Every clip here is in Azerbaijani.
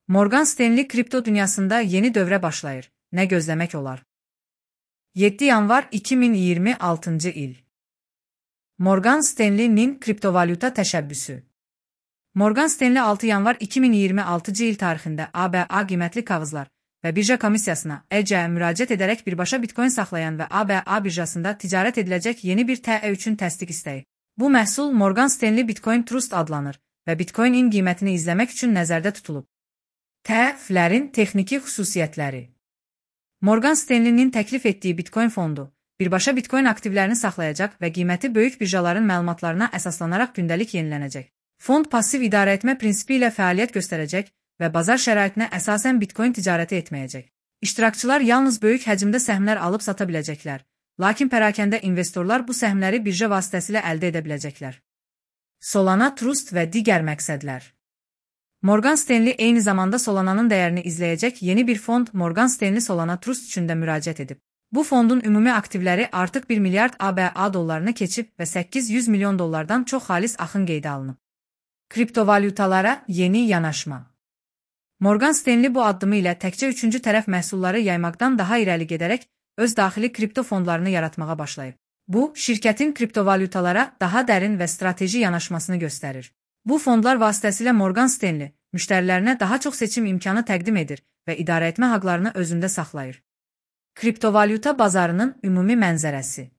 Morgan Stanley kripto dünyasında yeni dövrə başlayır. Nə gözləmək olar? 7 yanvar 2026 il. Morgan Stanley'nin kriptovalyuta təşəbbüsü. Morgan Stanley 6 yanvar 2026 il tarixində ABA qiymətli kağızlar və birja komissiyasına ECA müraciət edərək birbaşa bitcoin saxlayan və ABA birjasında ticarət ediləcək yeni bir TE üçün təsdiq istəyi. Bu məhsul Morgan Stanley Bitcoin Trust adlanır və Bitcoin-in qiymətini izləmək üçün nəzərdə tutulub. TEF'lərin texniki xüsusiyyətləri. Morgan Stanley'nin təklif etdiyi Bitcoin fondu birbaşa Bitcoin aktivlərini saxlayacaq və qiyməti böyük birjaların məlumatlarına əsaslanaraq gündəlik yenilənəcək. Fond passiv idarəetmə prinsipi ilə fəaliyyət göstərəcək və bazar şəraitinə əsasən Bitcoin ticarəti etməyəcək. İştirakçılar yalnız böyük həcmdə səhmlər alıb sata biləcəklər, lakin pərakəndə investorlar bu səhmləri birja vasitəsilə əldə edə biləcəklər. Solana Trust və digər məqsədlər. Morgan Stanley eyni zamanda Solana'nın dəyərini izləyəcək yeni bir fond Morgan Stanley Solana Trust üçün də müraciət edib. Bu fondun ümumi aktivləri artıq 1 milyard ABA dollarını keçib və 800 milyon dollardan çox xalis axın qeydə alınıb. Kriptovalyutalara yeni yanaşma. Morgan Stanley bu addımı ilə təkcə üçüncü tərəf məhsulları yaymaqdan daha irəli gedərək öz daxili kripto fondlarını yaratmağa başlayıb. Bu, şirkətin kriptovalyutalara daha dərin və strateji yanaşmasını göstərir. Bu fondlar vasitəsilə Morgan Stanley müştərilərinə daha çox seçim imkanı təqdim edir və idarəetmə haqlarını özündə saxlayır. Kriptovalyuta bazarının ümumi mənzərəsi.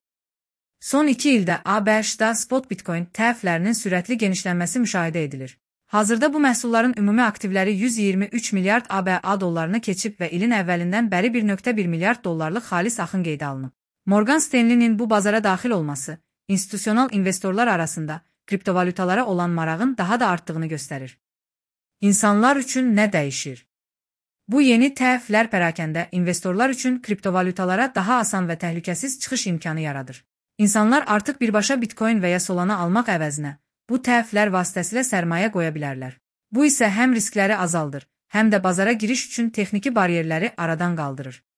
Son 2 ildə ABŞ-da spot Bitcoin TEF'lərinin sürətli genişlənməsi müşahidə edilir. Hazırda bu məhsulların ümumi aktivləri 123 milyard ABA dollarını keçib və ilin əvvəlindən bəri 1.1 milyard dollarlıq xalis axın qeydə alınıb. Morgan Stanley'nin bu bazara daxil olması, institusional investorlar arasında kriptovalyutalara olan marağın daha da artdığını göstərir. İnsanlar üçün nə dəyişir? Bu yeni TEF'lər pərakəndə investorlar üçün kriptovalyutalara daha asan və təhlükəsiz çıxış imkanı yaradır. İnsanlar artıq birbaşa Bitcoin və ya Solana almaq əvəzinə bu TEF'lər vasitəsilə sərmayə qoya bilərlər. Bu isə həm riskləri azaldır, həm də bazara giriş üçün texniki bariyerləri aradan qaldırır.